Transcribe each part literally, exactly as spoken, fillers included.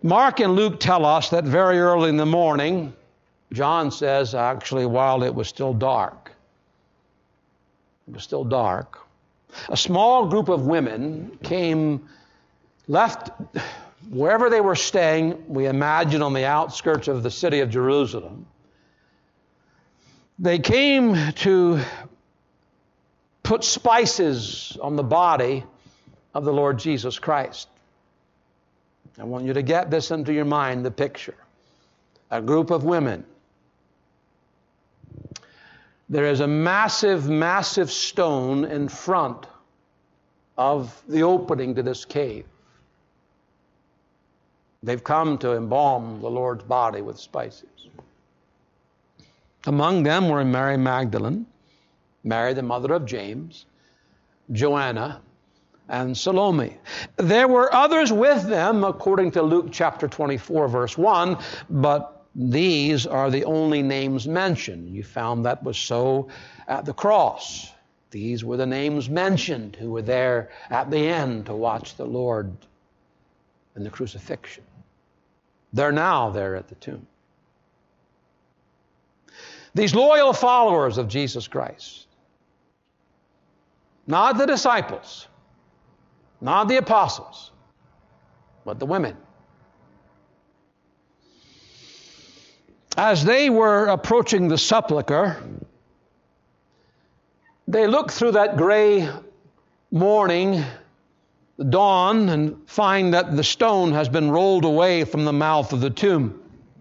Mark and Luke tell us that very early in the morning, John says actually while it was still dark, it was still dark, a small group of women came, left wherever they were staying, we imagine on the outskirts of the city of Jerusalem. They came to put spices on the body of the Lord Jesus Christ. I want you to get this into your mind, the picture. A group of women. There is a massive, massive stone in front of the opening to this cave. They've come to embalm the Lord's body with spices. Among them were Mary Magdalene, Mary the mother of James, Joanna, and Salome. There were others with them, according to Luke chapter twenty-four, verse one, but these are the only names mentioned. You found that was so at the cross. These were the names mentioned who were there at the end to watch the Lord in the crucifixion. They're now there at the tomb. These loyal followers of Jesus Christ, not the disciples, not the apostles, but the women. As they were approaching the sepulcher, they looked through that gray morning, the dawn, and find that the stone has been rolled away from the mouth of the tomb.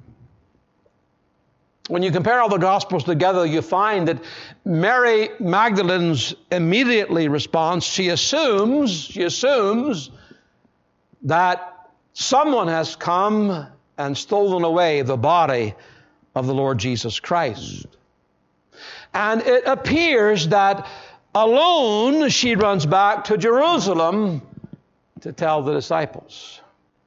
When you compare all the Gospels together, you find that Mary Magdalene's immediately response, she assumes, she assumes that someone has come and stolen away the body of the Lord Jesus Christ. And it appears that alone she runs back to Jerusalem to tell the disciples.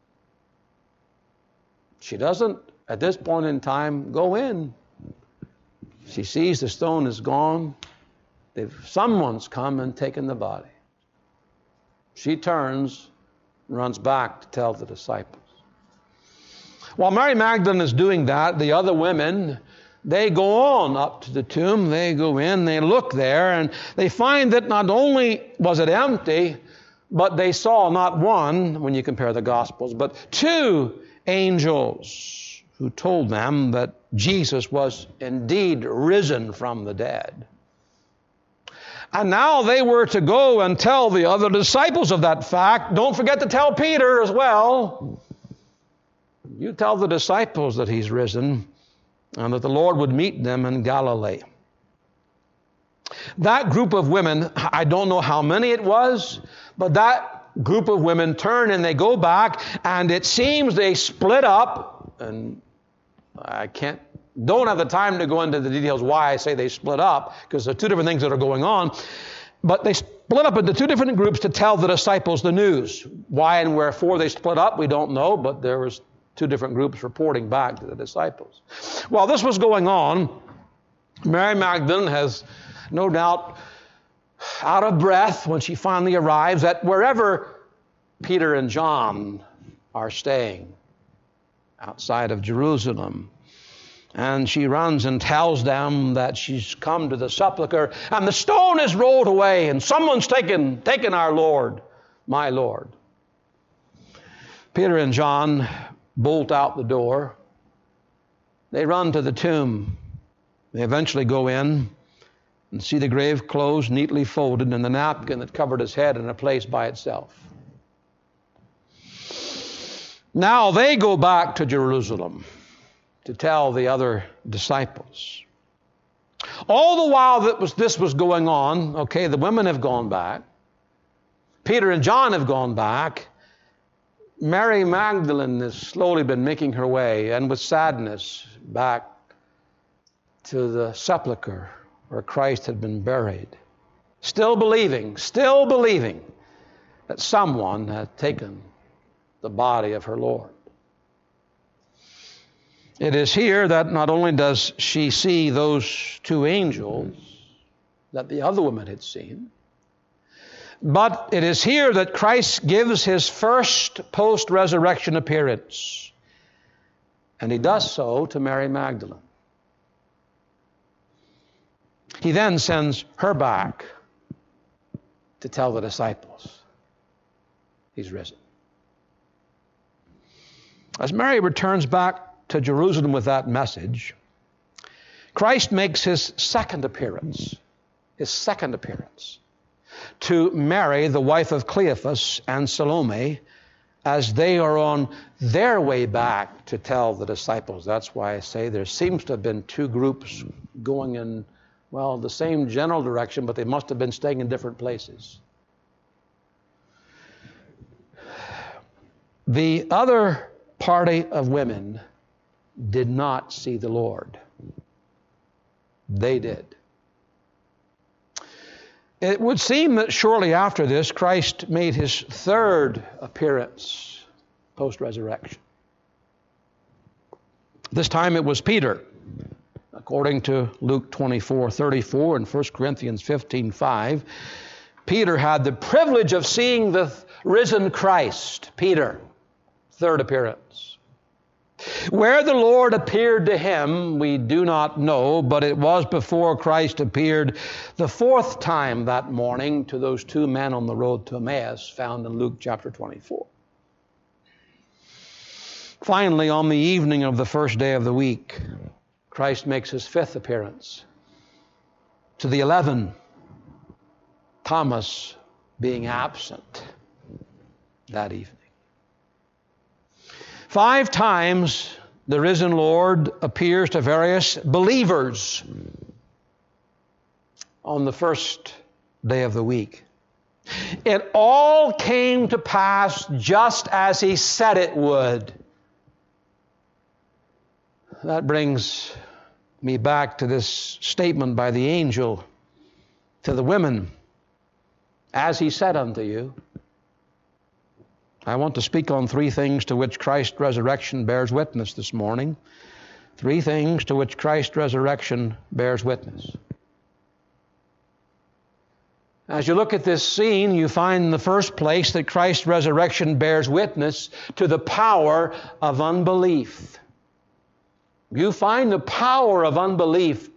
She doesn't, at this point in time, go in. She sees the stone is gone. They've, someone's come and taken the body. She turns, runs back to tell the disciples. While Mary Magdalene is doing that, the other women, they go on up to the tomb. They go in, they look there, and they find that not only was it empty, but they saw not one, when you compare the Gospels, but two angels who told them that Jesus was indeed risen from the dead. And now they were to go and tell the other disciples of that fact. Don't forget to tell Peter as well. You tell the disciples that he's risen and that the Lord would meet them in Galilee. That group of women, I don't know how many it was, but that group of women turn and they go back, and it seems they split up, and I can't, don't have the time to go into the details why I say they split up, because there are two different things that are going on, but they split up into two different groups to tell the disciples the news. Why and wherefore they split up, we don't know, but there was two different groups reporting back to the disciples. While this was going on, Mary Magdalene has no doubt out of breath when she finally arrives at wherever Peter and John are staying outside of Jerusalem. And she runs and tells them that she's come to the sepulcher and the stone is rolled away and someone's taken, taken our Lord, my Lord. Peter and John bolt out the door. They run to the tomb. They eventually go in and see the grave clothes neatly folded and the napkin that covered his head in a place by itself. Now they go back to Jerusalem to tell the other disciples. All the while that was, this was going on, okay, the women have gone back. Peter and John have gone back. Mary Magdalene has slowly been making her way, and with sadness, back to the sepulcher where Christ had been buried. Still believing, still believing that someone had taken the body of her Lord. It is here that not only does she see those two angels that the other woman had seen, But it is here that Christ gives his first post-resurrection appearance. And he does so to Mary Magdalene. He then sends her back to tell the disciples he's risen. As Mary returns back to Jerusalem with that message, Christ makes his second appearance, his second appearance, to Mary, the wife of Cleophas, and Salome, as they are on their way back to tell the disciples. That's why I say there seems to have been two groups going in, well, the same general direction, but they must have been staying in different places. The other party of women did not see the Lord. They did. It would seem that shortly after this, Christ made his third appearance post-resurrection. This time it was Peter. According to Luke twenty-four thirty-four and First Corinthians fifteen five, Peter had the privilege of seeing the risen Christ. Peter, third appearance. Where the Lord appeared to him, we do not know, but it was before Christ appeared the fourth time that morning to those two men on the road to Emmaus, found in Luke chapter twenty-four. Finally, on the evening of the first day of the week, Christ makes his fifth appearance to the eleven, Thomas being absent that evening. Five times the risen Lord appears to various believers on the first day of the week. It all came to pass just as he said it would. That brings me back to this statement by the angel to the women. As he said unto you. I want to speak on three things to which Christ's resurrection bears witness this morning. Three things to which Christ's resurrection bears witness. As you look at this scene, you find in the first place that Christ's resurrection bears witness to the power of unbelief. You find the power of unbelief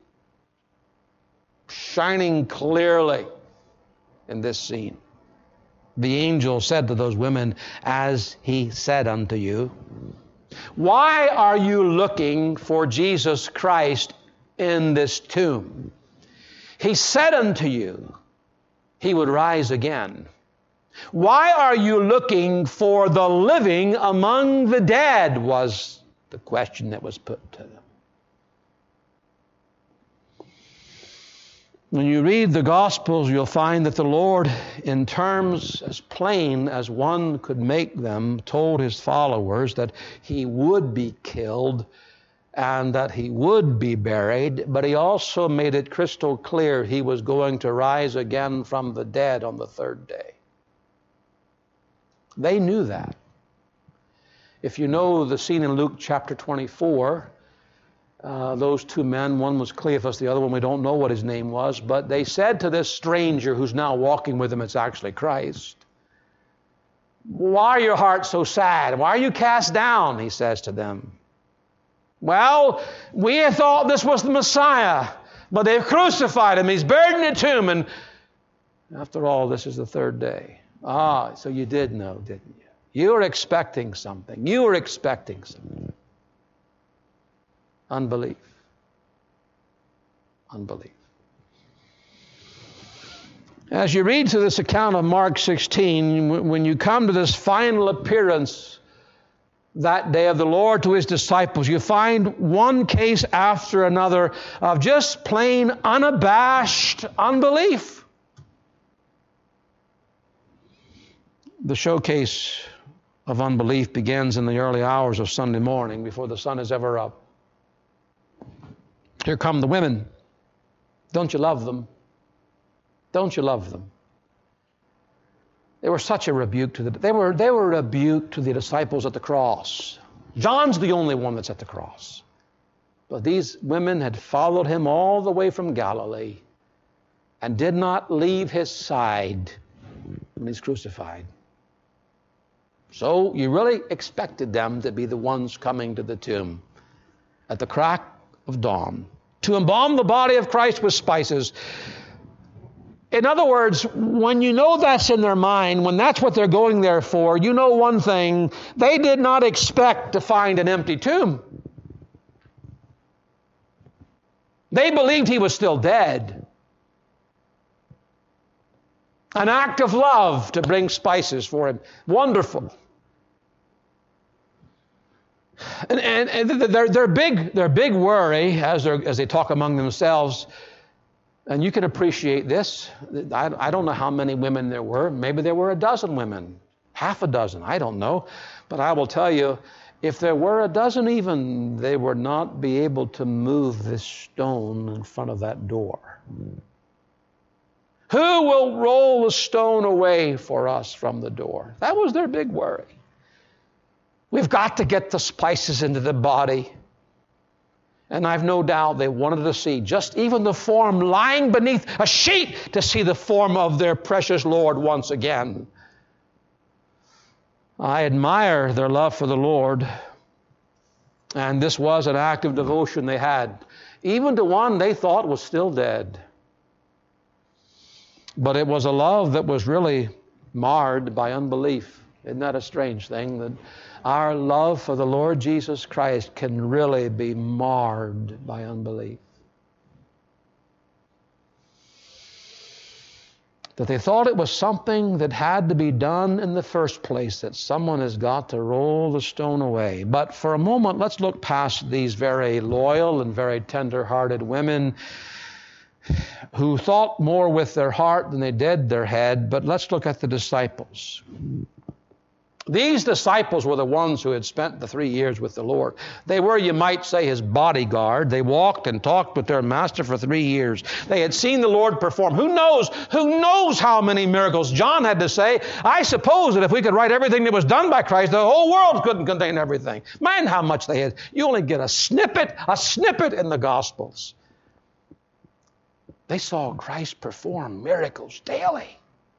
shining clearly in this scene. The angel said to those women, as he said unto you. Why are you looking for Jesus Christ in this tomb? He said unto you, he would rise again. Why are you looking for the living among the dead, was the question that was put to them. When you read the Gospels, you'll find that the Lord, in terms as plain as one could make them, told his followers that he would be killed and that he would be buried, but he also made it crystal clear he was going to rise again from the dead on the third day. They knew that. If you know the scene in Luke chapter twenty-four, Uh, those two men, one was Cleophas, the other one we don't know what his name was, but they said to this stranger who's now walking with them, it's actually Christ, why are your hearts so sad? Why are you cast down? He says to them. Well, we thought this was the Messiah, but they've crucified him. He's buried in a tomb, and after all, this is the third day. Ah, so you did know, didn't you? You were expecting something. You were expecting something. Unbelief. Unbelief. As you read through this account of Mark sixteen, when you come to this final appearance that day of the Lord to his disciples, you find one case after another of just plain unabashed unbelief. The showcase of unbelief begins in the early hours of Sunday morning before the sun is ever up. Here come the women. Don't you love them? Don't you love them? They were such a rebuke to the they were they were a rebuke to the disciples at the cross. John's the only one that's at the cross. But these women had followed him all the way from Galilee and did not leave his side when he's crucified. So you really expected them to be the ones coming to the tomb at the crack of dawn to embalm the body of Christ with spices. In other words, when you know that's in their mind, when that's what they're going there for, you know one thing: they did not expect to find an empty tomb. They believed he was still dead. An act of love to bring spices for him. Wonderful. And, and, and their, their, big, their big worry, as, as they talk among themselves, and you can appreciate this, I, I don't know how many women there were. Maybe there were a dozen women, half a dozen, I don't know. But I will tell you, if there were a dozen even, they would not be able to move this stone in front of that door. Who will roll the stone away for us from the door? That was their big worry. We've got to get the spices into the body. And I've no doubt they wanted to see just even the form lying beneath a sheet, to see the form of their precious Lord once again. I admire their love for the Lord. And this was an act of devotion they had, even to one they thought was still dead. But it was a love that was really marred by unbelief. Isn't that a strange thing? That our love for the Lord Jesus Christ can really be marred by unbelief. That they thought it was something that had to be done in the first place, that someone has got to roll the stone away. But for a moment, let's look past these very loyal and very tender-hearted women who thought more with their heart than they did their head. But let's look at the disciples. These disciples were the ones who had spent the three years with the Lord. They were, you might say, his bodyguard. They walked and talked with their master for three years. They had seen the Lord perform. Who knows? Who knows how many miracles? John had to say, I suppose that if we could write everything that was done by Christ, the whole world couldn't contain everything. Man, how much they had. You only get a snippet, a snippet in the Gospels. They saw Christ perform miracles daily.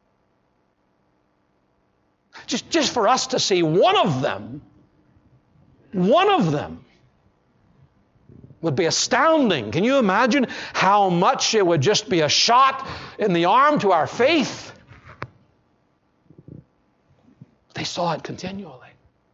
Just, just for us to see one of them, one of them would be astounding. Can you imagine how much it would just be a shot in the arm to our faith? They saw it continually.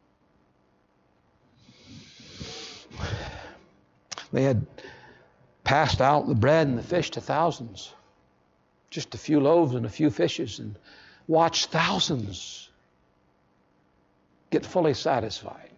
They had passed out the bread and the fish to thousands. Just a few loaves and a few fishes, and watched thousands get fully satisfied.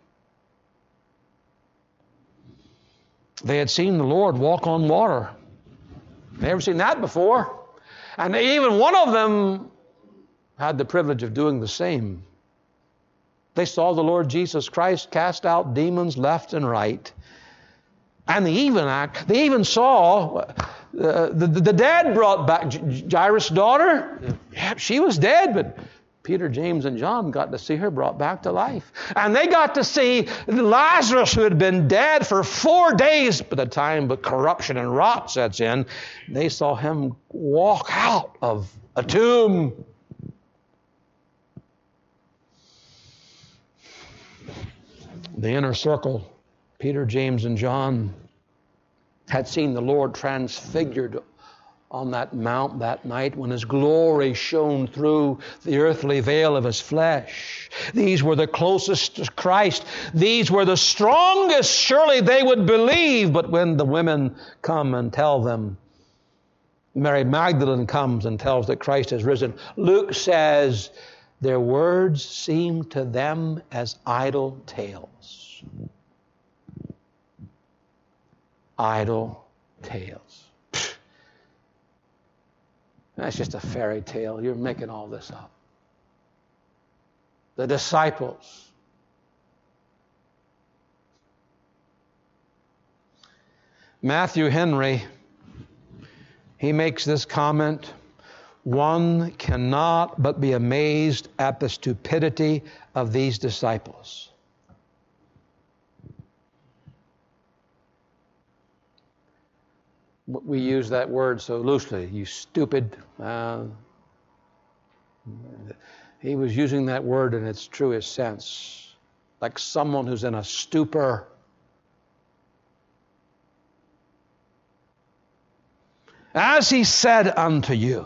They had seen the Lord walk on water. They never seen that before. And even one of them had the privilege of doing the same. They saw the Lord Jesus Christ cast out demons left and right. And they even act, they even saw uh, the, the, the dead brought back. Jairus' daughter, yeah, she was dead, but Peter, James, and John got to see her brought back to life. And they got to see Lazarus, who had been dead for four days by the time but corruption and rot sets in. They saw him walk out of a tomb. The inner circle, Peter, James, and John, had seen the Lord transfigured on that mount that night when his glory shone through the earthly veil of his flesh. These were the closest to Christ. These were the strongest. Surely they would believe. But when the women come and tell them, Mary Magdalene comes and tells that Christ has risen, Luke says, their words seemed to them as idle tales. Idle tales. That's just a fairy tale. You're making all this up. The disciples. Matthew Henry, he makes this comment: one cannot but be amazed at the stupidity of these disciples. We use that word so loosely. You stupid. Uh, He was using that word in its truest sense, like someone who's in a stupor. As he said unto you.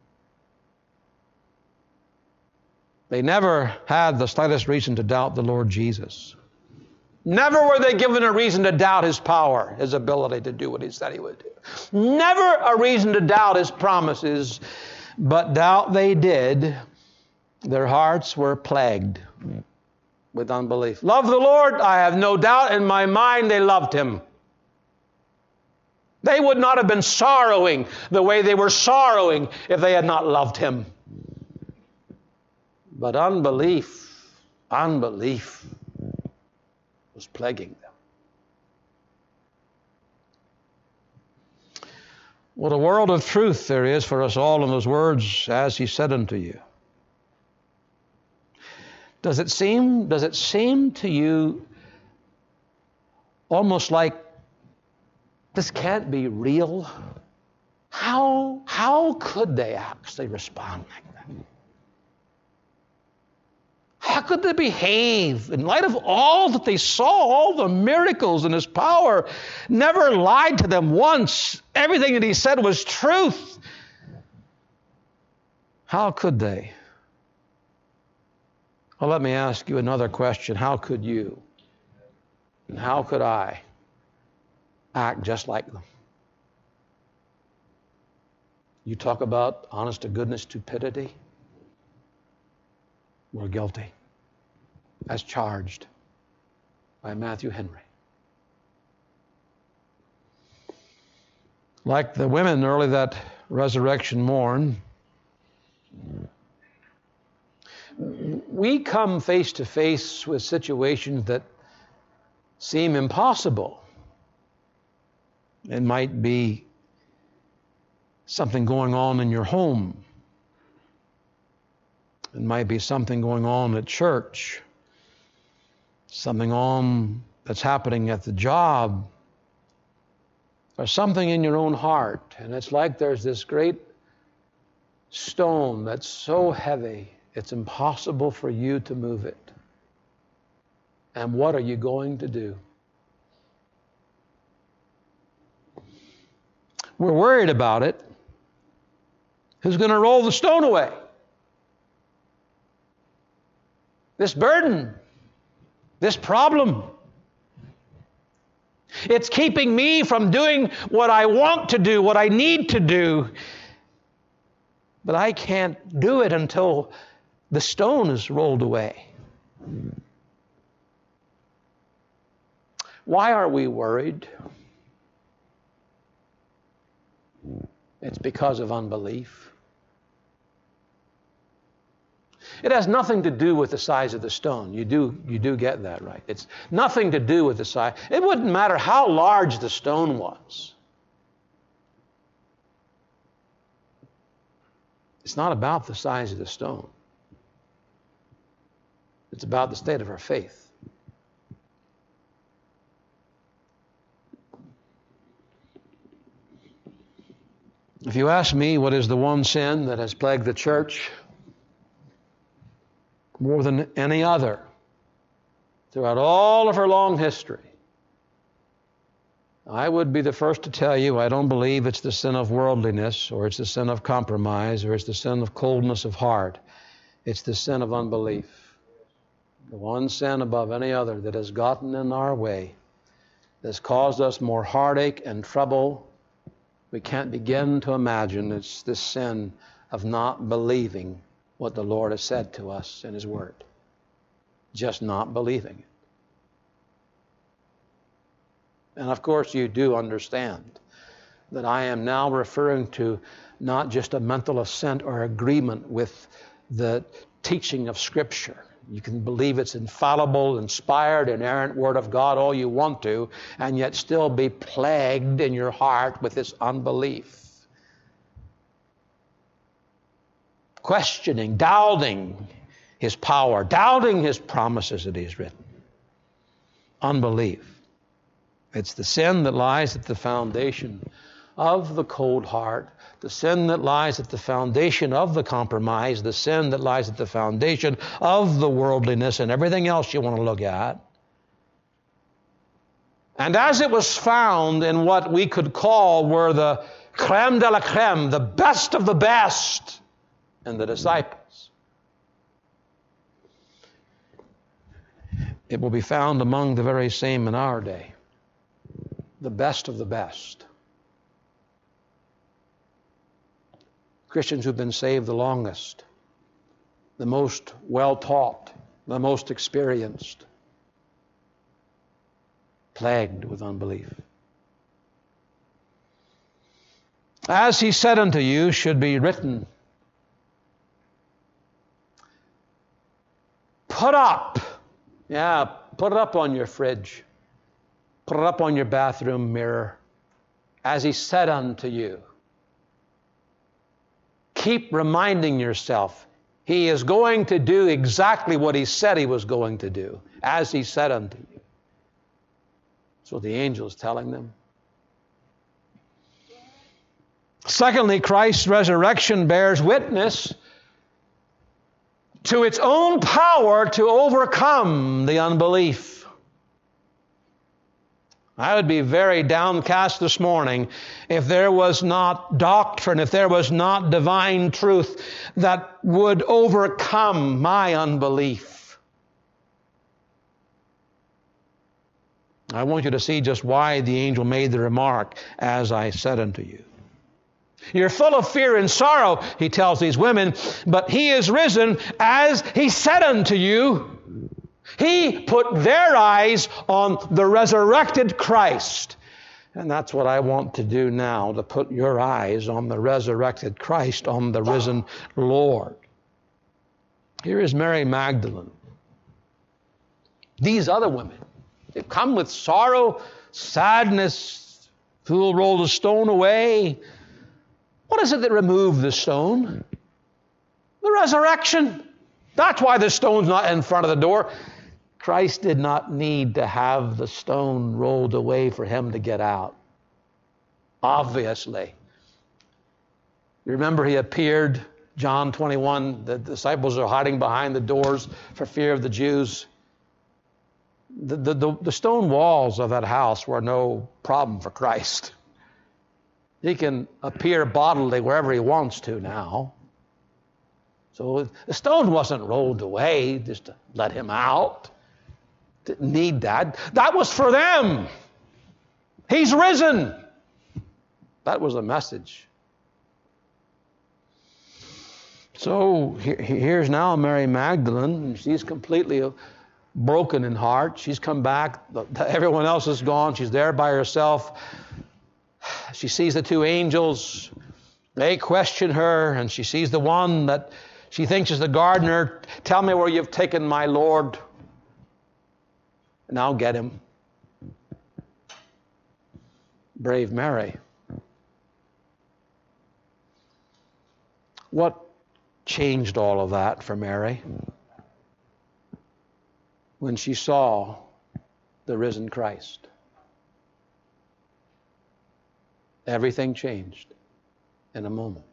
They never had the slightest reason to doubt the Lord Jesus. Never were they given a reason to doubt His power, His ability to do what He said He would do. Never a reason to doubt His promises, but doubt they did. Their hearts were plagued with unbelief. Love the Lord, I have no doubt in my mind they loved Him. They would not have been sorrowing the way they were sorrowing if they had not loved Him. But unbelief, unbelief was plaguing them. What a world of truth there is for us all in those words, as He said unto you. Does it seem, does it seem to you almost like this can't be real? How, how could they actually respond like that? How could they behave in light of all that they saw, all the miracles and His power? Never lied to them once. Everything that He said was truth. How could they? Well, let me ask you another question. How could you? And how could I act just like them? You talk about honest to goodness stupidity. We're guilty, as charged by Matthew Henry. Like the women early that resurrection morn, we come face to face with situations that seem impossible. It might be something going on in your home. It might be something going on at church, something on that's happening at the job, or something in your own heart. And it's like there's this great stone that's so heavy, it's impossible for you to move it. And what are you going to do? We're worried about it. Who's going to roll the stone away? This burden, this problem. It's keeping me from doing what I want to do, what I need to do. But I can't do it until the stone is rolled away. Why are we worried? It's because of unbelief. It has nothing to do with the size of the stone. You do, you do get that right. It's nothing to do with the size. It wouldn't matter how large the stone was. It's not about the size of the stone. It's about the state of our faith. If you ask me what is the one sin that has plagued the church more than any other throughout all of her long history, I would be the first to tell you I don't believe it's the sin of worldliness, or it's the sin of compromise, or it's the sin of coldness of heart. It's the sin of unbelief. The one sin above any other that has gotten in our way, that's caused us more heartache and trouble we can't begin to imagine. It's this sin of not believing what the Lord has said to us in His Word. Just not believing it. And of course you do understand that I am now referring to not just a mental assent or agreement with the teaching of Scripture. You can believe it's infallible, inspired, inerrant Word of God all you want to, and yet still be plagued in your heart with this unbelief. Questioning, doubting His power, doubting His promises that He has written. Unbelief. It's the sin that lies at the foundation of the cold heart, the sin that lies at the foundation of the compromise, the sin that lies at the foundation of the worldliness and everything else you want to look at. And as it was found in what we could call were the crème de la crème, the best of the best in the disciples, it will be found among the very same in our day, the best of the best. Christians who've been saved the longest, the most well-taught, the most experienced, plagued with unbelief. As he said unto you should be written. Put up. Yeah, put it up on your fridge. Put it up on your bathroom mirror. As he said unto you. Keep reminding yourself. He is going to do exactly what he said he was going to do. As he said unto you. That's what the angel is telling them. Secondly, Christ's resurrection bears witness to its own power to overcome the unbelief. I would be very downcast this morning if there was not doctrine, if there was not divine truth that would overcome my unbelief. I want you to see just why the angel made the remark, as I said unto you. You're full of fear and sorrow, he tells these women, but he is risen as he said unto you. He put their eyes on the resurrected Christ. And that's what I want to do now, to put your eyes on the resurrected Christ, on the risen Lord. Here is Mary Magdalene. These other women, they've come with sorrow, sadness, who will roll the stone away. What is it that removed the stone? The resurrection. That's why the stone's not in front of the door. Christ did not need to have the stone rolled away for him to get out. Obviously. You remember he appeared, John twenty-one, the disciples are hiding behind the doors for fear of the Jews. The, the, the, the stone walls of that house were no problem for Christ. He can appear bodily wherever he wants to now. So the stone wasn't rolled away just to let him out. Didn't need that. That was for them. He's risen. That was the message. So here's now Mary Magdalene. She's completely broken in heart. She's come back. Everyone else is gone. She's there by herself. She sees the two angels. They question her, and she sees the one that she thinks is the gardener. Tell me where you've taken my Lord, and I'll get him. Brave Mary. What changed all of that for Mary? When she saw the risen Christ. Everything changed in a moment.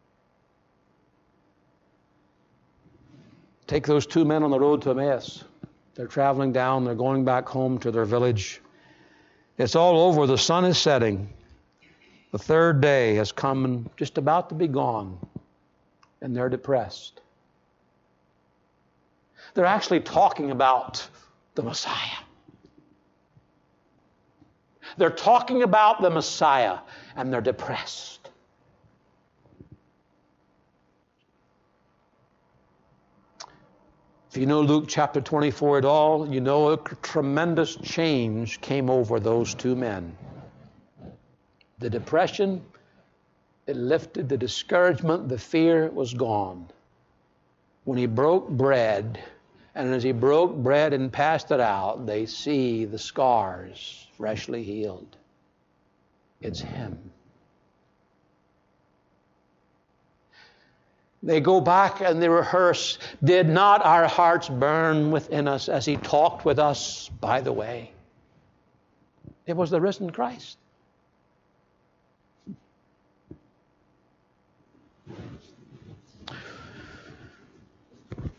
Take those two men on the road to Emmaus. They're traveling down. They're going back home to their village. It's all over. The sun is setting. The third day has come and just about to be gone. And they're depressed. They're actually talking about the Messiah. They're talking about the Messiah, and they're depressed. If you know Luke chapter twenty-four at all, you know a tremendous change came over those two men. The depression, it lifted. The discouragement, the fear was gone. When he broke bread, and as he broke bread and passed it out, they see the scars freshly healed. It's him. They go back and they rehearse, did not our hearts burn within us as he talked with us by the way? It was the risen Christ.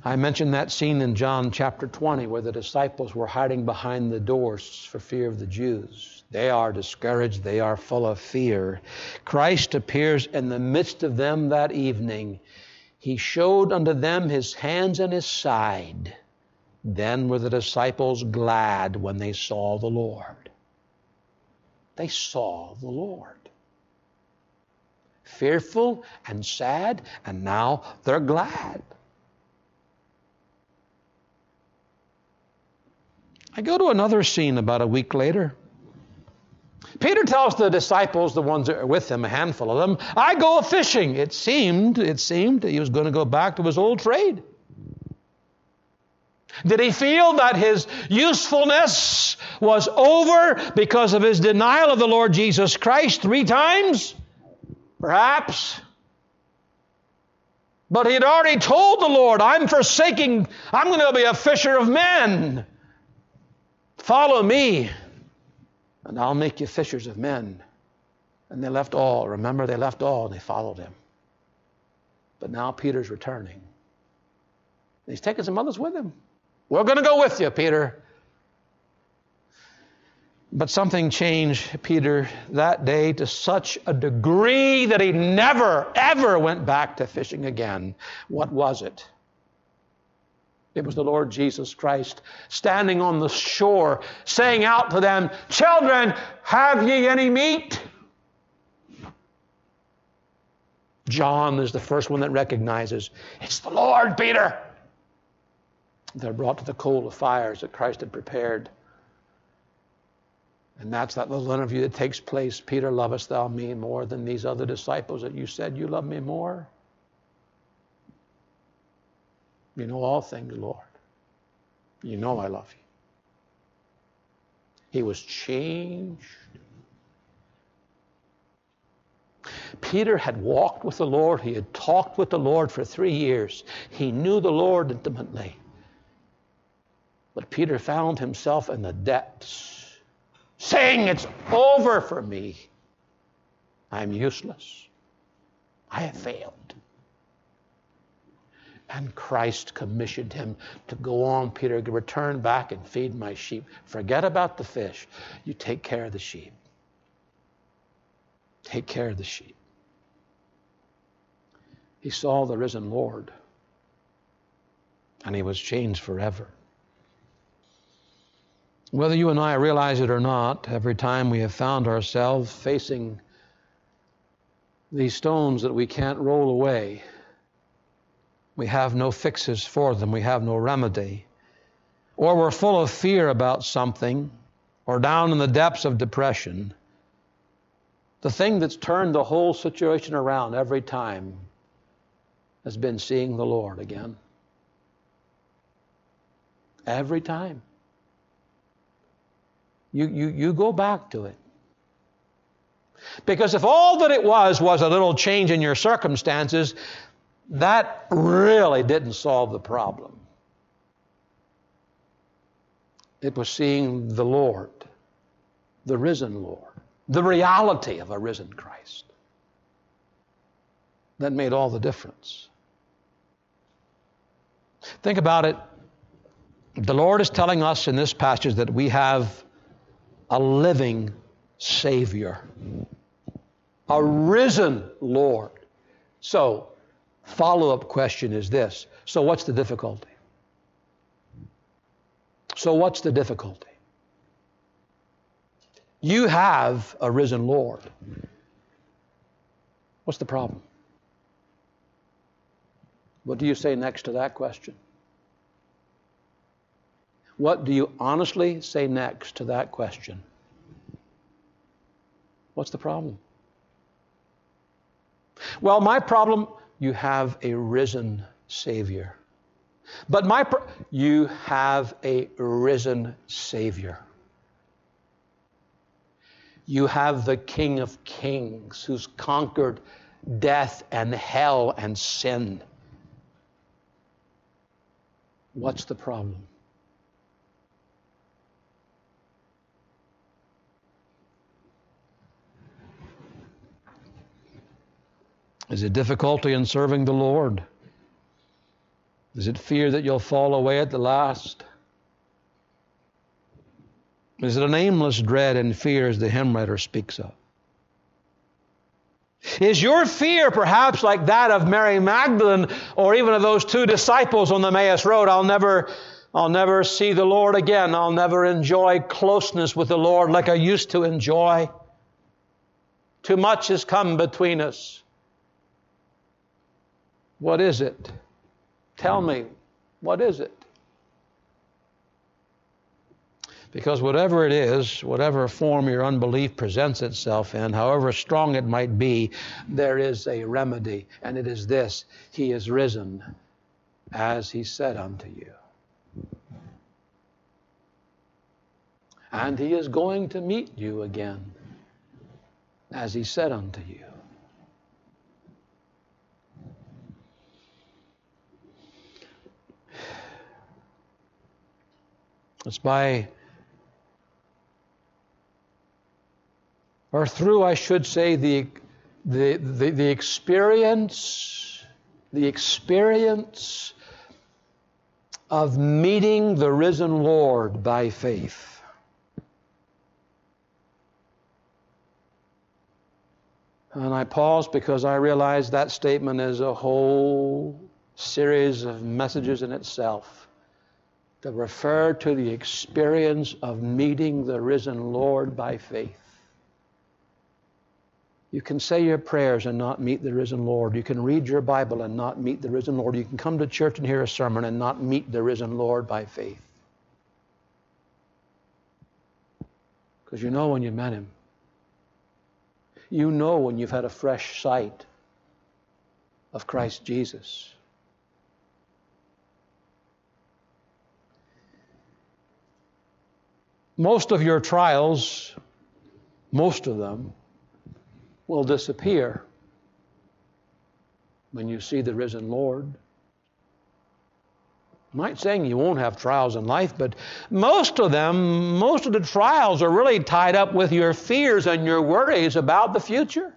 I mentioned that scene in John chapter twenty where the disciples were hiding behind the doors for fear of the Jews. They are discouraged. They are full of fear. Christ appears in the midst of them that evening. He showed unto them his hands and his side. Then were the disciples glad when they saw the Lord. They saw the Lord. Fearful and sad, and now they're glad. I go to another scene about a week later. Peter tells the disciples, the ones that are with him, a handful of them, I go fishing. It seemed, it seemed that he was going to go back to his old trade. Did he feel that his usefulness was over because of his denial of the Lord Jesus Christ three times? Perhaps. But he had already told the Lord, I'm forsaking, I'm going to be a fisher of men. Follow me, and I'll make you fishers of men. And they left all. Remember, they left all, and they followed him. But now Peter's returning. He's taking some others with him. We're going to go with you, Peter. But something changed Peter that day to such a degree that he never, ever went back to fishing again. What was it? It was the Lord Jesus Christ standing on the shore, saying out to them, children, have ye any meat? John is the first one that recognizes, it's the Lord, Peter. They're brought to the coal of fires that Christ had prepared. And that's that little interview that takes place. Peter, lovest thou me more than these other disciples that you said you love me more? You know all things, Lord. You know I love you. He was changed. Peter had walked with the Lord. He had talked with the Lord for three years. He knew the Lord intimately. But Peter found himself in the depths, saying, it's over for me. I'm useless. I have failed. And Christ commissioned him to go on, Peter, return back and feed my sheep. Forget about the fish. You take care of the sheep. Take care of the sheep. He saw the risen Lord, and he was changed forever. Whether you and I realize it or not, every time we have found ourselves facing these stones that we can't roll away, we have no fixes for them. We have no remedy. Or we're full of fear about something, or down in the depths of depression. The thing that's turned the whole situation around every time has been seeing the Lord again. Every time. You, you, you go back to it. Because if all that it was was a little change in your circumstances, that really didn't solve the problem. It was seeing the Lord, the risen Lord, the reality of a risen Christ that made all the difference. Think about it. The Lord is telling us in this passage that we have a living Savior, a risen Lord. So, follow-up question is this. So what's the difficulty? So what's the difficulty? You have a risen Lord. What's the problem? What do you say next to that question? What do you honestly say next to that question? What's the problem? Well, my problem, you have a risen Savior. But my, pro- you have a risen Savior. You have the King of Kings who's conquered death and hell and sin. What's the problem? Is it difficulty in serving the Lord? Is it fear that you'll fall away at the last? Is it an aimless dread and fear as the hymn writer speaks of? Is your fear perhaps like that of Mary Magdalene or even of those two disciples on the Emmaus Road? I'll never, I'll never see the Lord again. I'll never enjoy closeness with the Lord like I used to enjoy. Too much has come between us. What is it? Tell me, what is it? Because whatever it is, whatever form your unbelief presents itself in, however strong it might be, there is a remedy, and it is this: He is risen, as He said unto you. And He is going to meet you again, as He said unto you. It's by, or through, I should say, the, the, the, the experience, the experience of meeting the risen Lord by faith. And I pause because I realize that statement is a whole series of messages in itself that refer to the experience of meeting the risen Lord by faith. You can say your prayers and not meet the risen Lord. You can read your Bible and not meet the risen Lord. You can come to church and hear a sermon and not meet the risen Lord by faith. Because you know when you met Him. You know when you've had a fresh sight of Christ Jesus. Most of your trials, most of them, will disappear when you see the risen Lord. I'm not saying you won't have trials in life, but most of them, most of the trials are really tied up with your fears and your worries about the future.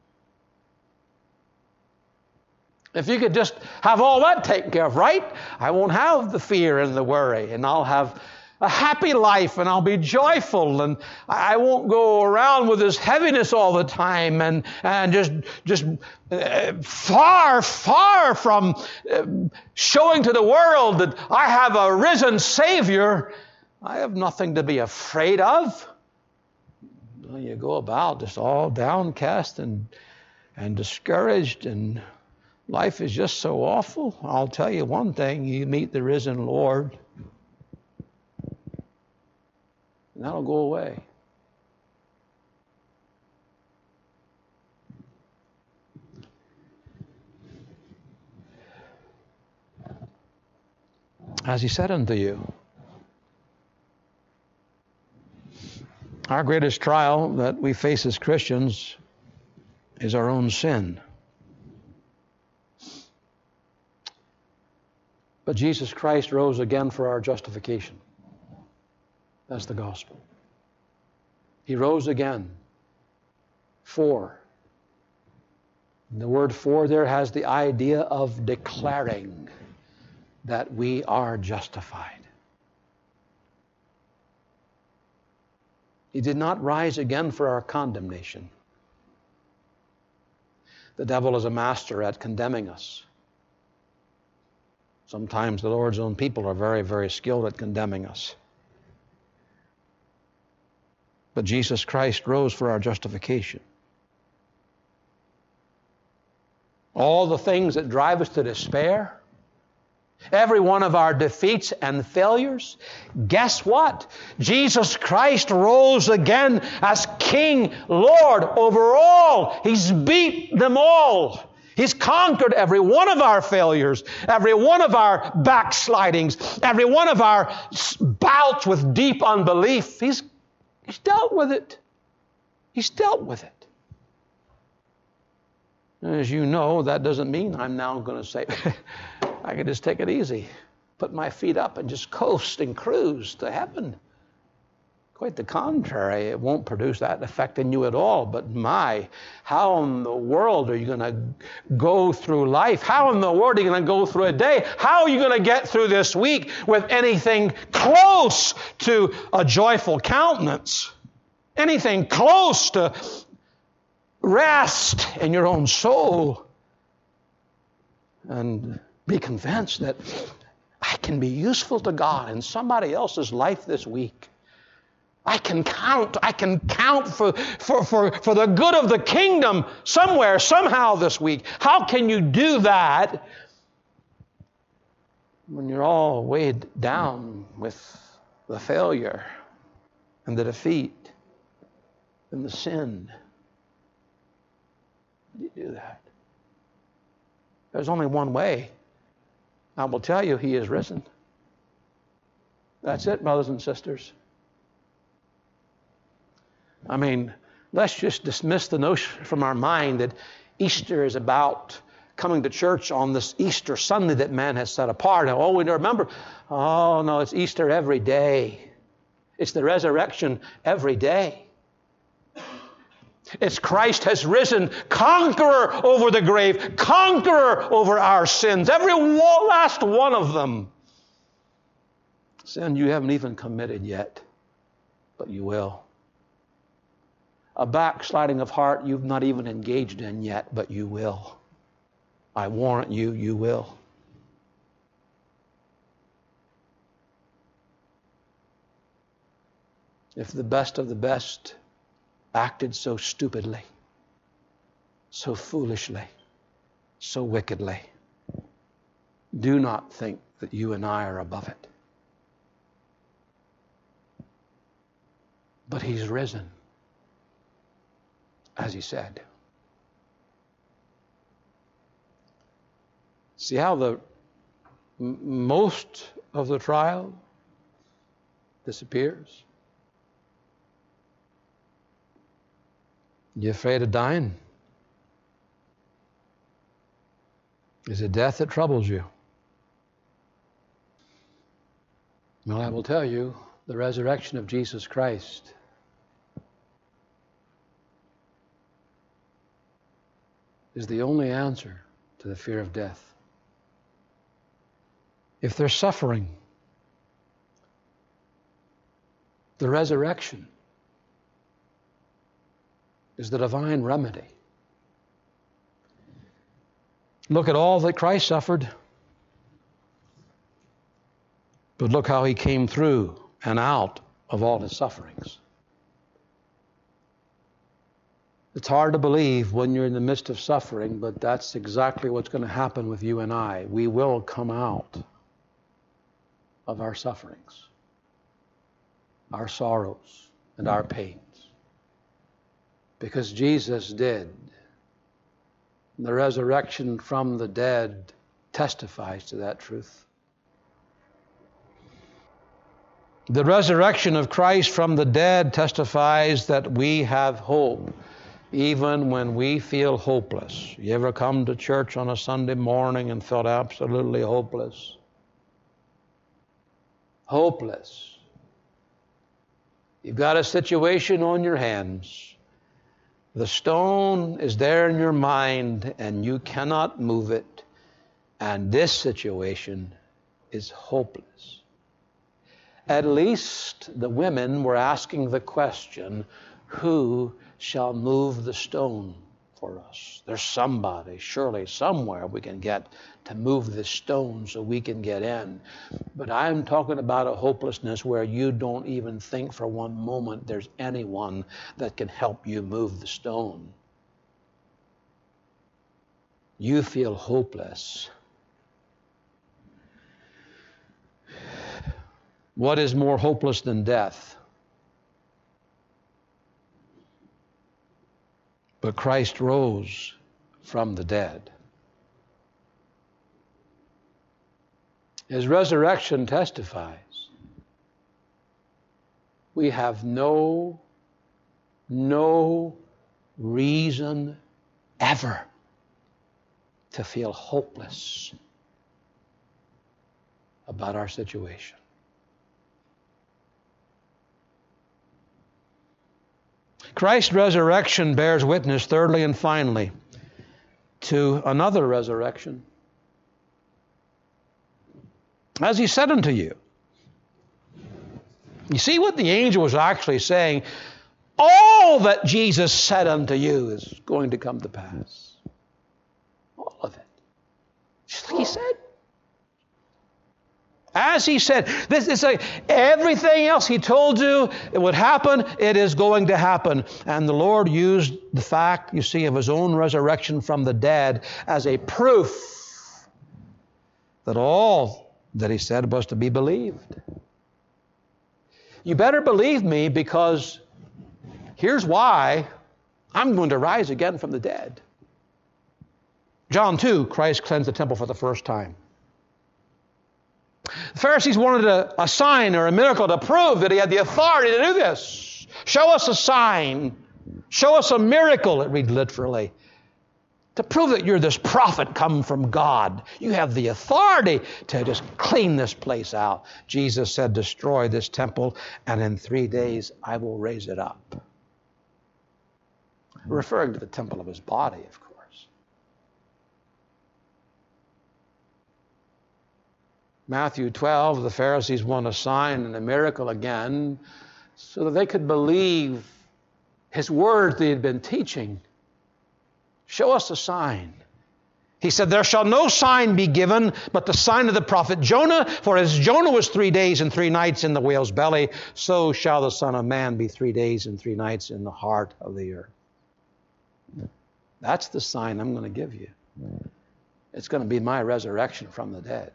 If you could just have all that taken care of, right? I won't have the fear and the worry, and I'll have a happy life, and I'll be joyful, and I won't go around with this heaviness all the time, and and just just uh, far, far from uh, showing to the world that I have a risen Savior. I have nothing to be afraid of. Well, you go about just all downcast and and discouraged, and life is just so awful. I'll tell you one thing: you meet the risen Lord, and that'll go away. As He said unto you. Our greatest trial that we face as Christians is our own sin. But Jesus Christ rose again for our justification. That's the gospel. He rose again for. And the word for there has the idea of declaring that we are justified. He did not rise again for our condemnation. The devil is a master at condemning us. Sometimes the Lord's own people are very, very skilled at condemning us. But Jesus Christ rose for our justification. All the things that drive us to despair, every one of our defeats and failures, guess what? Jesus Christ rose again as King, Lord over all. He's beat them all. He's conquered every one of our failures, every one of our backslidings, every one of our bouts with deep unbelief. He's, he's dealt with it. He's dealt with it. As you know, that doesn't mean I'm now going to say, I can just take it easy, put my feet up and just coast and cruise to heaven. Quite the contrary. It won't produce that effect in you at all. But my, how in the world are you going to go through life? How in the world are you going to go through a day? How are you going to get through this week with anything close to a joyful countenance? Anything close to rest in your own soul? And be convinced that I can be useful to God in somebody else's life this week. I can count, I can count for, for, for, for the good of the kingdom somewhere, somehow this week. How can you do that when you're all weighed down with the failure and the defeat and the sin? How do you do that? There's only one way. I will tell you, He is risen. That's it, brothers and sisters. I mean, let's just dismiss the notion from our mind that Easter is about coming to church on this Easter Sunday that man has set apart. Oh, we remember. Oh, no, it's Easter every day. It's the resurrection every day. It's Christ has risen, conqueror over the grave, conqueror over our sins, every last one of them. Sin you haven't even committed yet, but you will. A backsliding of heart you've not even engaged in yet, but you will. I warrant you, you will. If the best of the best acted so stupidly, so foolishly, so wickedly, do not think that you and I are above it. But He's risen, as He said. See how the m- most of the trial disappears? You afraid of dying? Is it death that troubles you? Well, I will tell you, the resurrection of Jesus Christ is the only answer to the fear of death. If there's suffering, the resurrection is the divine remedy. Look at all that Christ suffered, but look how He came through and out of all His sufferings. It's hard to believe when you're in the midst of suffering, but that's exactly what's going to happen with you and I. We will come out of our sufferings, our sorrows, and our pains. Because Jesus did. The resurrection from the dead testifies to that truth. The resurrection of Christ from the dead testifies that we have hope, even when we feel hopeless. You ever come to church on a Sunday morning and felt absolutely hopeless? Hopeless. You've got a situation on your hands. The stone is there in your mind and you cannot move it. And this situation is hopeless. At least the women were asking the question, who shall move the stone for us? There's somebody, surely somewhere we can get to move this stone so we can get in. But I'm talking about a hopelessness where you don't even think for one moment there's anyone that can help you move the stone. You feel hopeless. What is more hopeless than death? But Christ rose from the dead. His resurrection testifies. We have no, no reason ever to feel hopeless about our situation. Christ's resurrection bears witness, thirdly and finally, to another resurrection. As he said unto you. You see what the angel was actually saying? All that Jesus said unto you is going to come to pass. All of it. Just like he said. As he said, this is like everything else he told you it would happen, it is going to happen. And the Lord used the fact, you see, of his own resurrection from the dead as a proof that all that he said was to be believed. You better believe me, because here's why: I'm going to rise again from the dead. John two, Christ cleansed the temple for the first time. The Pharisees wanted a, a sign or a miracle to prove that he had the authority to do this. Show us a sign. Show us a miracle, it reads literally. To prove that you're this prophet come from God. You have the authority to just clean this place out. Jesus said, destroy this temple, and in three days I will raise it up. Referring to the temple of his body, of course. Matthew twelve, the Pharisees want a sign and a miracle again so that they could believe his words they had been teaching. Show us a sign. He said, there shall no sign be given but the sign of the prophet Jonah. For as Jonah was three days and three nights in the whale's belly, so shall the Son of Man be three days and three nights in the heart of the earth. That's the sign I'm going to give you. It's going to be my resurrection from the dead.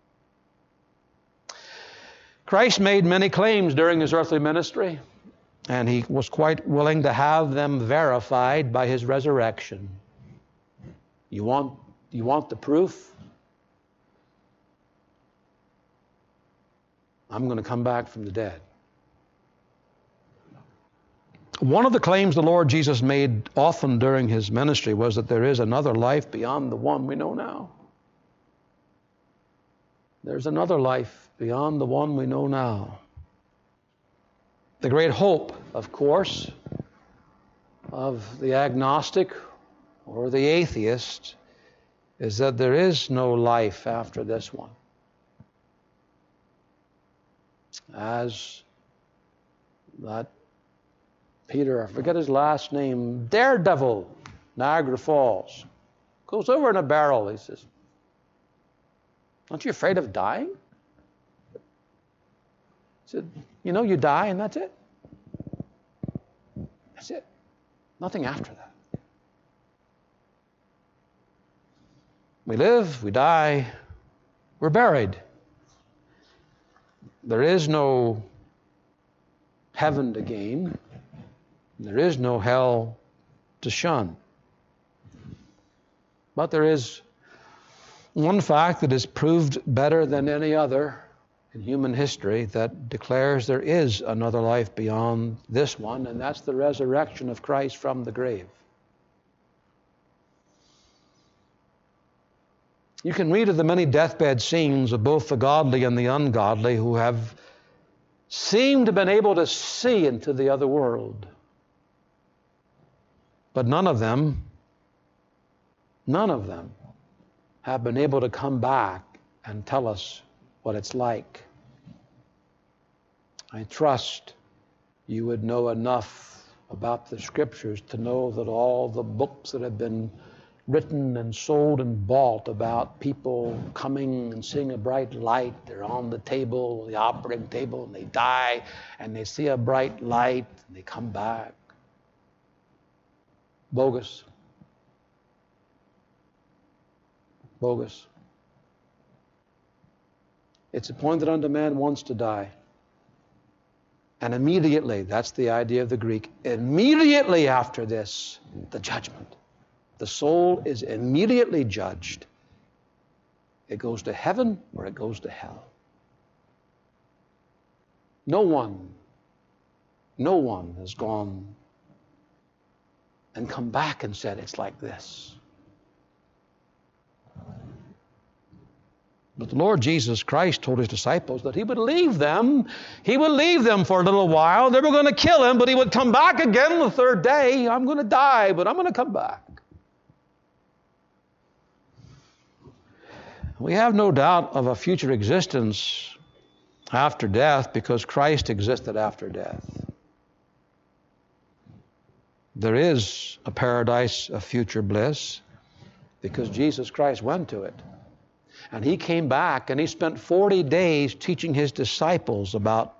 Christ made many claims during his earthly ministry, and he was quite willing to have them verified by his resurrection. You want, you want the proof? I'm going to come back from the dead. One of the claims the Lord Jesus made often during his ministry was that there is another life beyond the one we know now. There's another life beyond the one we know now. The great hope, of course, of the agnostic or the atheist is that there is no life after this one. As that Peter, I forget his last name, daredevil, Niagara Falls, goes over in a barrel, he says, aren't you afraid of dying? He said, you know, you die and that's it. That's it. Nothing after that. We live, we die, we're buried. There is no heaven to gain. There is no hell to shun. But there is one fact that is proved better than any other in human history that declares there is another life beyond this one, and that's the resurrection of Christ from the grave. You can read of the many deathbed scenes of both the godly and the ungodly who have seemed to have been able to see into the other world. But none of them, none of them have been able to come back and tell us what it's like. I trust you would know enough about the Scriptures to know that all the books that have been written and sold and bought about people coming and seeing a bright light, they're on the table, the operating table, and they die, and they see a bright light, and they come back. Bogus. Bogus. It's appointed unto man once to die. And immediately, that's the idea of the Greek, immediately after this, the judgment. The soul is immediately judged. It goes to heaven or it goes to hell. No one, no one has gone and come back and said, it's like this. But the Lord Jesus Christ told his disciples that he would leave them. He would leave them for a little while. They were going to kill him, but he would come back again the third day. I'm going to die, but I'm going to come back. We have no doubt of a future existence after death because Christ existed after death. There is a paradise of future bliss because Jesus Christ went to it. And he came back and he spent forty days teaching his disciples about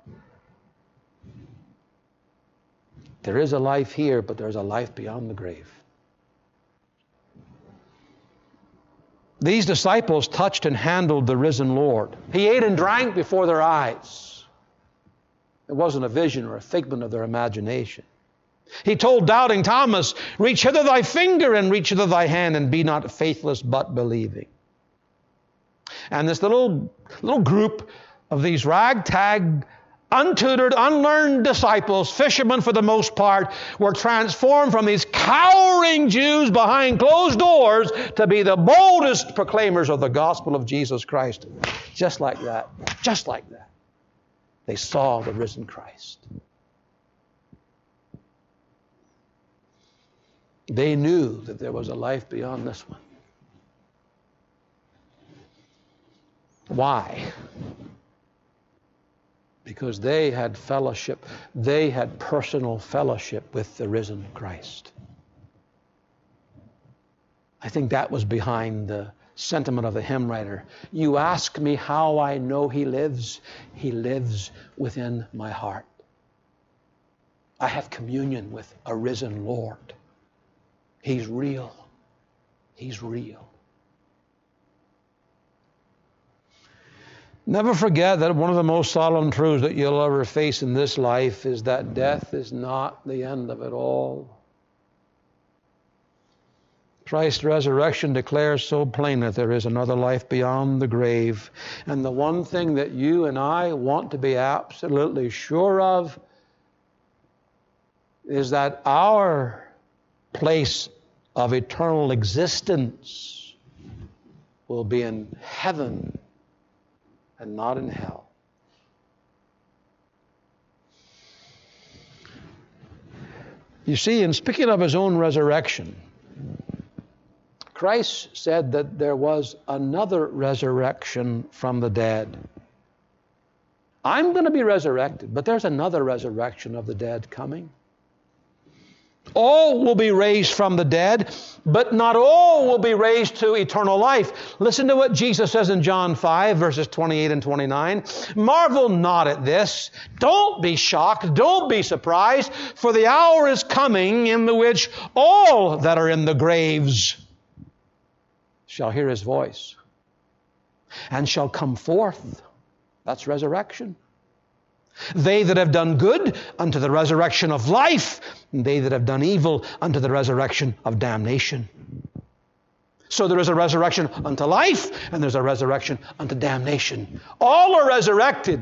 there is a life here, but there's a life beyond the grave. These disciples touched and handled the risen Lord. He ate and drank before their eyes. It wasn't a vision or a figment of their imagination. He told doubting Thomas, reach hither thy finger and reach hither thy hand and be not faithless but believing. And this little, little group of these ragtag, untutored, unlearned disciples, fishermen for the most part, were transformed from these cowering Jews behind closed doors to be the boldest proclaimers of the gospel of Jesus Christ. Just like that. Just like that. They saw the risen Christ. They knew that there was a life beyond this one. Why? Because they had fellowship. They had personal fellowship with the risen Christ. I think that was behind the sentiment of the hymn writer. You ask me how I know he lives. He lives within my heart. I have communion with a risen Lord. He's real. He's real. Never forget that one of the most solemn truths that you'll ever face in this life is that death is not the end of it all. Christ's resurrection declares so plain that there is another life beyond the grave. And the one thing that you and I want to be absolutely sure of is that our place of eternal existence will be in heaven and not in hell. You see, in speaking of his own resurrection, Christ said that there was another resurrection from the dead. I'm going to be resurrected, but there's another resurrection of the dead coming. All will be raised from the dead, but not all will be raised to eternal life. Listen to what Jesus says in John five, verses twenty-eight and twenty-nine. Marvel not at this. Don't be shocked. Don't be surprised. For the hour is coming in the which all that are in the graves shall hear his voice and shall come forth. That's resurrection. They that have done good unto the resurrection of life, and they that have done evil unto the resurrection of damnation. So there is a resurrection unto life, and there's a resurrection unto damnation. All are resurrected.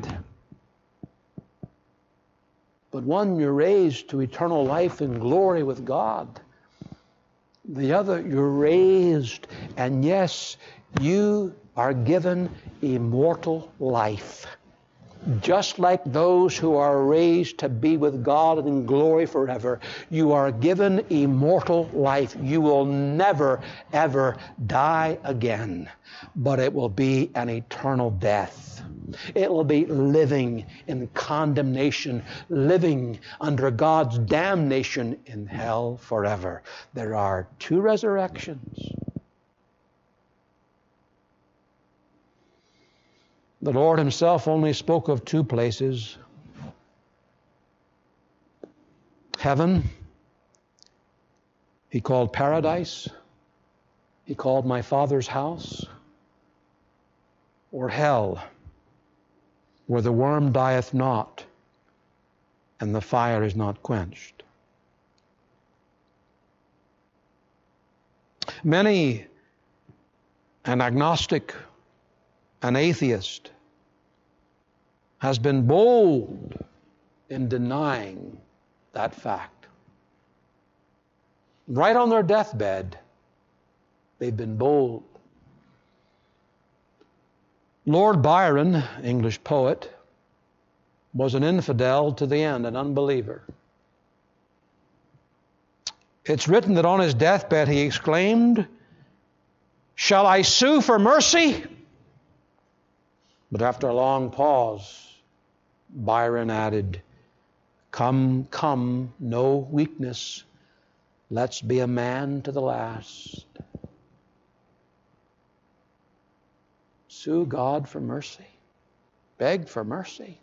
But one, you're raised to eternal life and glory with God. The other, you're raised, and yes, you are given immortal life. Just like those who are raised to be with God in glory forever, you are given immortal life. You will never, ever die again, but it will be an eternal death. It will be living in condemnation, living under God's damnation in hell forever. There are two resurrections. The Lord himself only spoke of two places. Heaven, he called paradise. He called my Father's house. Or hell, where the worm dieth not and the fire is not quenched. Many, an agnostic, an atheist, has been bold in denying that fact. Right on their deathbed, they've been bold. Lord Byron, English poet, was an infidel to the end, an unbeliever. It's written that on his deathbed he exclaimed, "Shall I sue for mercy?" But after a long pause, Byron added, "Come, come, no weakness. Let's be a man to the last." Sue God for mercy. Beg for mercy.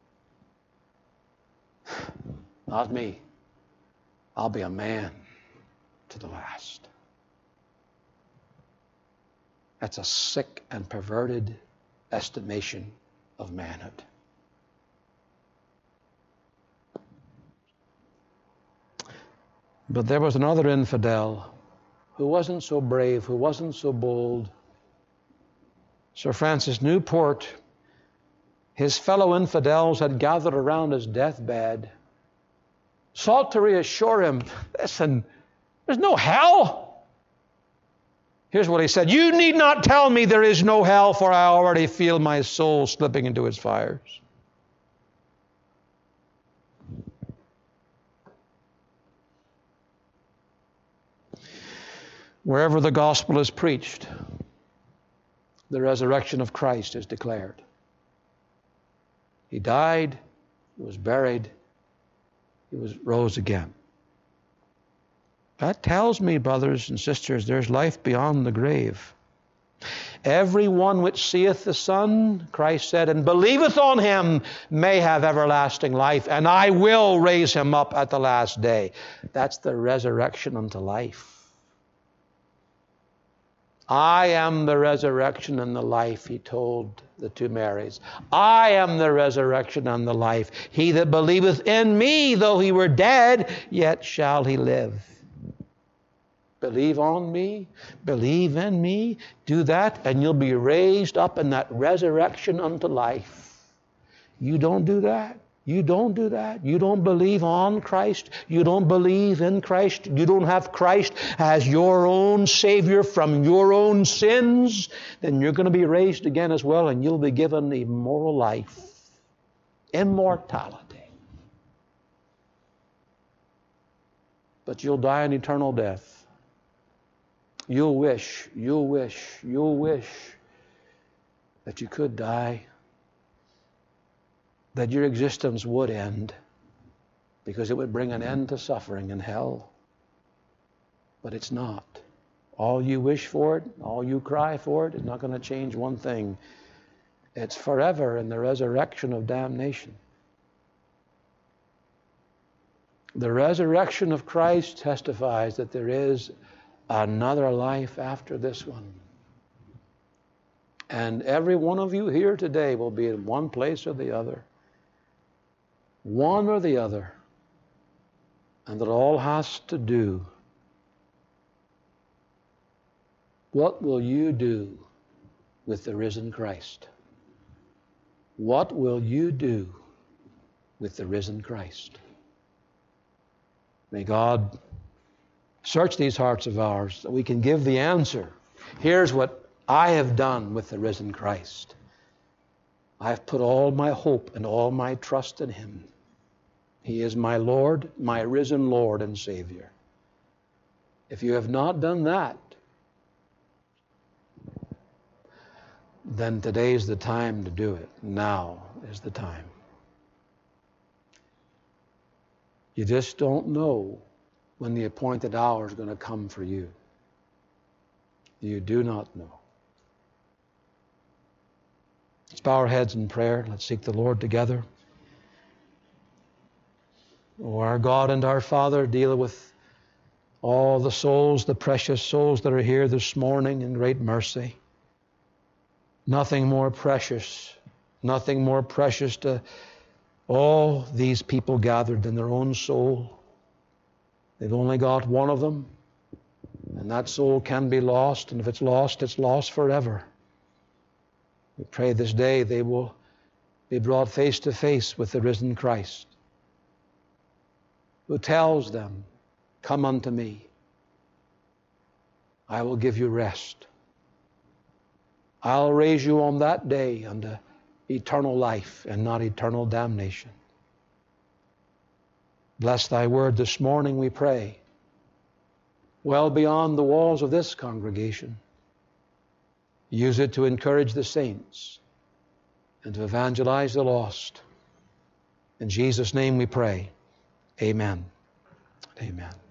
Not me. I'll be a man to the last. That's a sick and perverted estimation of manhood. But there was another infidel who wasn't so brave, who wasn't so bold. Sir Francis Newport, his fellow infidels had gathered around his deathbed, sought to reassure him, "Listen, there's no hell." Here's what he said, "You need not tell me there is no hell, for I already feel my soul slipping into its fires." Wherever the gospel is preached, the resurrection of Christ is declared. He died, he was buried, he was rose again. That tells me, brothers and sisters, there's life beyond the grave. Every one which seeth the Son, Christ said, and believeth on him may have everlasting life, and I will raise him up at the last day. That's the resurrection unto life. I am the resurrection and the life, he told the two Marys. I am the resurrection and the life. He that believeth in me, though he were dead, yet shall he live. Believe on me, believe in me, do that, and you'll be raised up in that resurrection unto life. You don't do that. You don't do that. You don't believe on Christ. You don't believe in Christ. You don't have Christ as your own Savior from your own sins. Then you're going to be raised again as well, and you'll be given immortal life, immortality. But you'll die an eternal death. You'll wish, you'll wish, you'll wish that you could die, that your existence would end, because it would bring an end to suffering in hell. But it's not. All you wish for it, all you cry for it, is not going to change one thing. It's forever in the resurrection of damnation. The resurrection of Christ testifies that there is another life after this one. And every one of you here today will be in one place or the other. One or the other. And it all has to do, what will you do with the risen Christ? What will you do with the risen Christ? May God search these hearts of ours that we can give the answer. Here's what I have done with the risen Christ. I have put all my hope and all my trust in him. He is my Lord, my risen Lord and Savior. If you have not done that, then today's the time to do it. Now is the time. You just don't know when the appointed hour is going to come for you. You do not know. Let's bow our heads in prayer. Let's seek the Lord together. Oh, our God and our Father, deal with all the souls, the precious souls that are here this morning in great mercy. Nothing more precious, nothing more precious to all these people gathered than their own soul. They've only got one of them, and that soul can be lost, and if it's lost, it's lost forever. We pray this day they will be brought face to face with the risen Christ, who tells them, "Come unto me. I will give you rest. I'll raise you on that day unto eternal life and not eternal damnation. Bless thy word this morning, we pray, well beyond the walls of this congregation. Use it to encourage the saints and to evangelize the lost. In Jesus' name we pray. Amen. Amen.